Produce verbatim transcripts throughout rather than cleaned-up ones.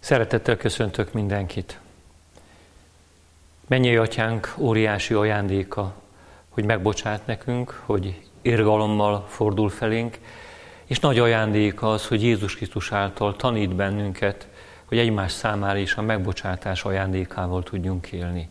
Szeretettel köszöntök mindenkit. Mennyei Atyánk óriási ajándéka, hogy megbocsát nekünk, hogy irgalommal fordul felénk, és nagy ajándéka az, hogy Jézus Krisztus által tanít bennünket, hogy egymás számára is a megbocsátás ajándékával tudjunk élni.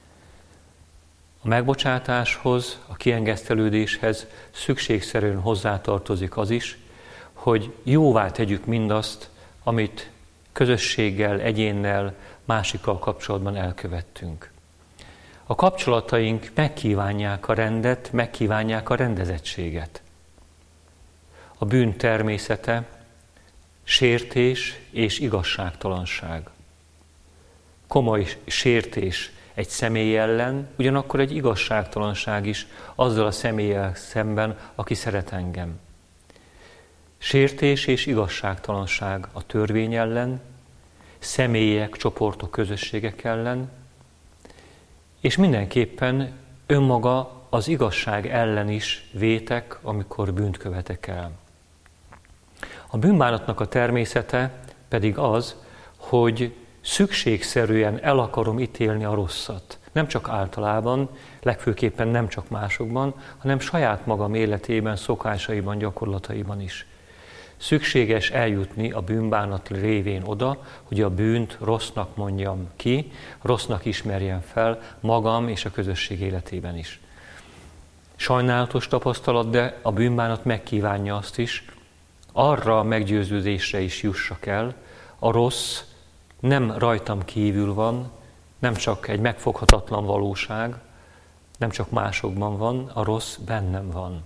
A megbocsátáshoz, a kiengesztelődéshez szükségszerűen hozzátartozik az is, hogy jóvá tegyük mindazt, amit közösséggel, egyénnel, másikkal kapcsolatban elkövettünk. A kapcsolataink megkívánják a rendet, megkívánják a rendezettséget. A bűn természete sértés és igazságtalanság. Komoly sértés egy személy ellen, ugyanakkor egy igazságtalanság is azzal a személlyel szemben, aki szeret engem. Sértés és igazságtalanság a törvény ellen, személyek, csoportok, közösségek ellen, és mindenképpen önmaga az igazság ellen is vétek, amikor bűnt követek el. A bűnbánatnak a természete pedig az, hogy szükségszerűen el akarom ítélni a rosszat. Nem csak általában, legfőképpen nem csak másokban, hanem saját magam életében, szokásaiban, gyakorlataiban is. Szükséges eljutni a bűnbánat révén oda, hogy a bűnt rossznak mondjam ki, rossznak ismerjem fel magam és a közösség életében is. Sajnálatos tapasztalat, de a bűnbánat megkívánja azt is, arra a meggyőződésre is jussak el, a rossz nem rajtam kívül van, nem csak egy megfoghatatlan valóság, nem csak másokban van, a rossz bennem van.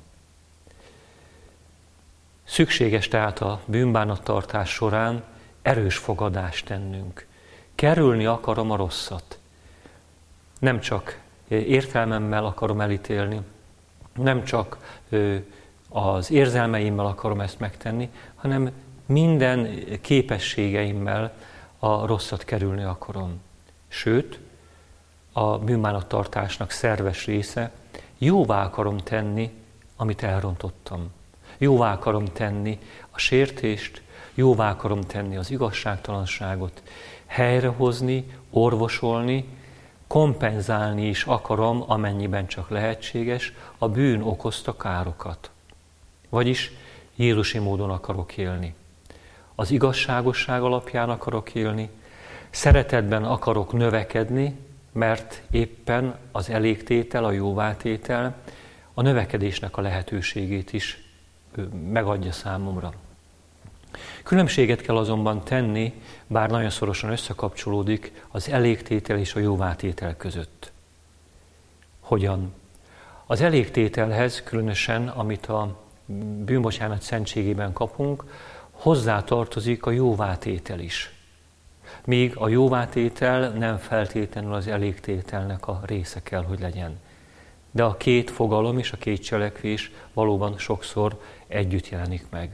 Szükséges tehát a bűnbánattartás során erős fogadást tennünk. Kerülni akarom a rosszat. Nem csak értelmemmel akarom elítélni, nem csak az érzelmeimmel akarom ezt megtenni, hanem minden képességeimmel a rosszat kerülni akarom. Sőt, a bűnbánattartásnak szerves része, jóvá akarom tenni, amit elrontottam. Jóvá akarom tenni a sértést, jóvá akarom tenni az igazságtalanságot, helyrehozni, orvosolni, kompenzálni is akarom, amennyiben csak lehetséges, a bűn okozta károkat. Vagyis Jézusi módon akarok élni. Az igazságosság alapján akarok élni, szeretetben akarok növekedni, mert éppen az elégtétel, a jóvátétel a növekedésnek a lehetőségét is megadja számomra. Különbséget kell azonban tenni, bár nagyon szorosan összekapcsolódik az elégtétel és a jóvátétel között. Hogyan? Az elégtételhez, különösen amit a bűnbocsánat szentségében kapunk, hozzátartozik a jóvátétel is. Míg a jóvátétel nem feltétlenül az elégtételnek a része kell, hogy legyen. De a két fogalom és a két cselekvés valóban sokszor együtt jelenik meg.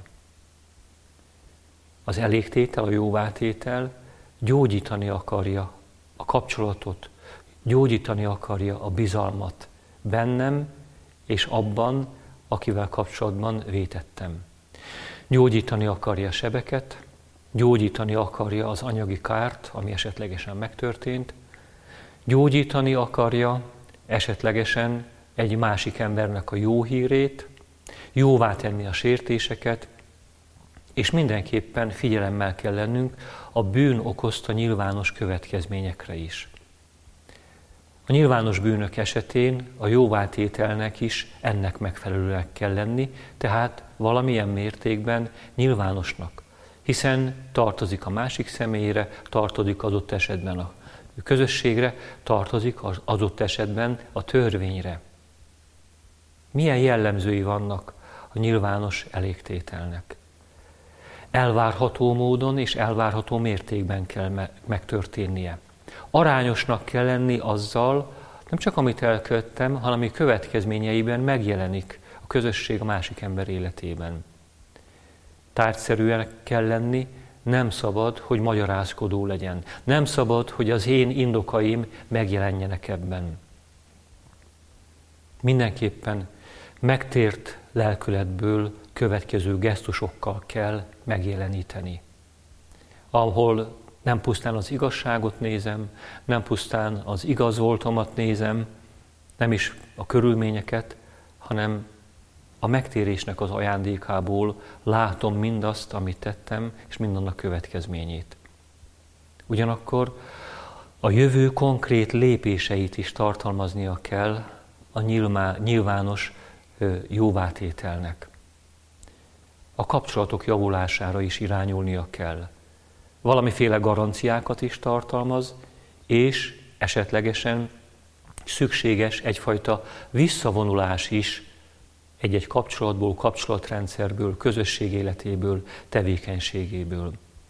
Az elégtétel, a jóvátétel gyógyítani akarja a kapcsolatot, gyógyítani akarja a bizalmat bennem és abban, akivel kapcsolatban vétettem. Gyógyítani akarja a sebeket, gyógyítani akarja az anyagi kárt, ami esetlegesen megtörtént, gyógyítani akarja esetlegesen egy másik embernek a jó hírét, jóvá tenni a sértéseket, és mindenképpen figyelemmel kell lennünk a bűn okozta nyilvános következményekre is. A nyilvános bűnök esetén a jóvátételnek is ennek megfelelőnek kell lenni, tehát valamilyen mértékben nyilvánosnak, hiszen tartozik a másik személyre, tartozik adott esetben a közösségre, tartozik az adott esetben a törvényre. Milyen jellemzői vannak a nyilvános elégtételnek? Elvárható módon és elvárható mértékben kell me- megtörténnie. Arányosnak kell lenni azzal, nem csak amit elkövettem, hanem ami következményeiben megjelenik a közösség a másik ember életében. Tárgyszerűen kell lenni, nem szabad, hogy magyarázkodó legyen. Nem szabad, hogy az én indokaim megjelenjenek ebben. Mindenképpen megtért lelkületből következő gesztusokkal kell megjeleníteni. Ahol Nem pusztán az igazságot nézem, nem pusztán az igaz voltomat nézem, nem is a körülményeket, hanem a megtérésnek az ajándékából látom mindazt, amit tettem, és mindannak következményét. Ugyanakkor a jövő konkrét lépéseit is tartalmaznia kell a nyilvános jóvátételnek. A kapcsolatok javulására is irányulnia kell. Valamiféle garanciákat is tartalmaz, és esetlegesen szükséges egyfajta visszavonulás is egy-egy kapcsolatból, kapcsolatrendszerből, közösség életéből, tevékenységéből.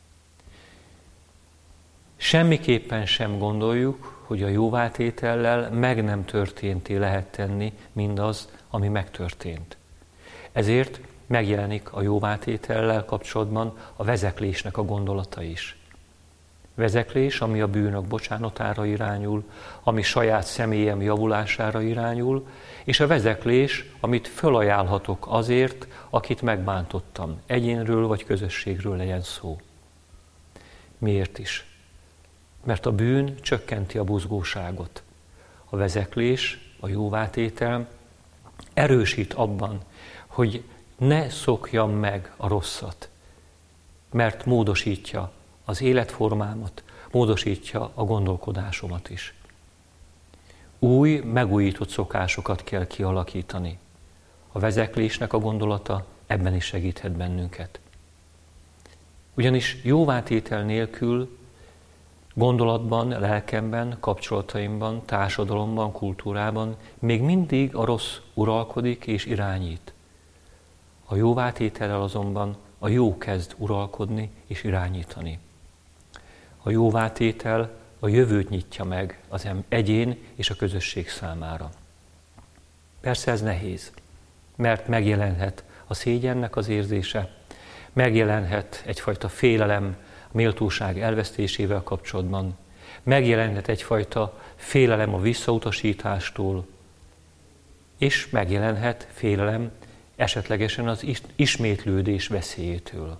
Semmiképpen sem gondoljuk, hogy a jóvátétellel meg nem történté lehet tenni mindaz, ami megtörtént. Ezért megjelenik a jóvátétellel kapcsolatban a vezeklésnek a gondolata is. Vezeklés, ami a bűnök bocsánatára irányul, ami saját személyem javulására irányul, és a vezeklés, amit fölajánlhatok azért, akit megbántottam, egyénről vagy közösségről legyen szó. Miért is? Mert a bűn csökkenti a buzgóságot. A vezeklés, a jóvátétel erősít abban, hogy ne szokjam meg a rosszat, mert módosítja az életformámat, módosítja a gondolkodásomat is. Új, megújított szokásokat kell kialakítani. A vezeklésnek a gondolata ebben is segíthet bennünket. Ugyanis jóvátétel nélkül gondolatban, lelkemben, kapcsolataimban, társadalomban, kultúrában még mindig a rossz uralkodik és irányít. A jóvátétellel azonban a jó kezd uralkodni és irányítani. A jóvátétel a jövőt nyitja meg az egyén és a közösség számára. Persze ez nehéz, mert megjelenhet a szégyennek az érzése, megjelenhet egyfajta félelem a méltóság elvesztésével kapcsolatban, megjelenhet egyfajta félelem a visszautasítástól, és megjelenhet félelem esetlegesen az ismétlődés veszélyétől.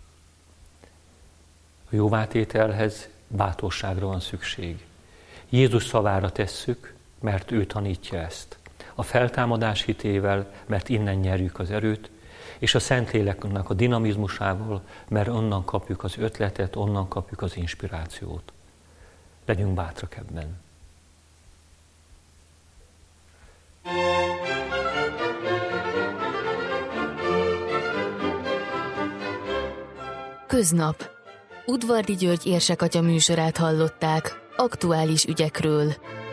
A jóvátételhez bátorságra van szükség. Jézus szavára tesszük, mert ő tanítja ezt. A feltámadás hitével, mert innen nyerjük az erőt, és a Szentléleknek a dinamizmusával, mert onnan kapjuk az ötletet, onnan kapjuk az inspirációt. Legyünk bátrak ebben. Köznap. Udvardi György érsekatya műsorát hallották aktuális ügyekről.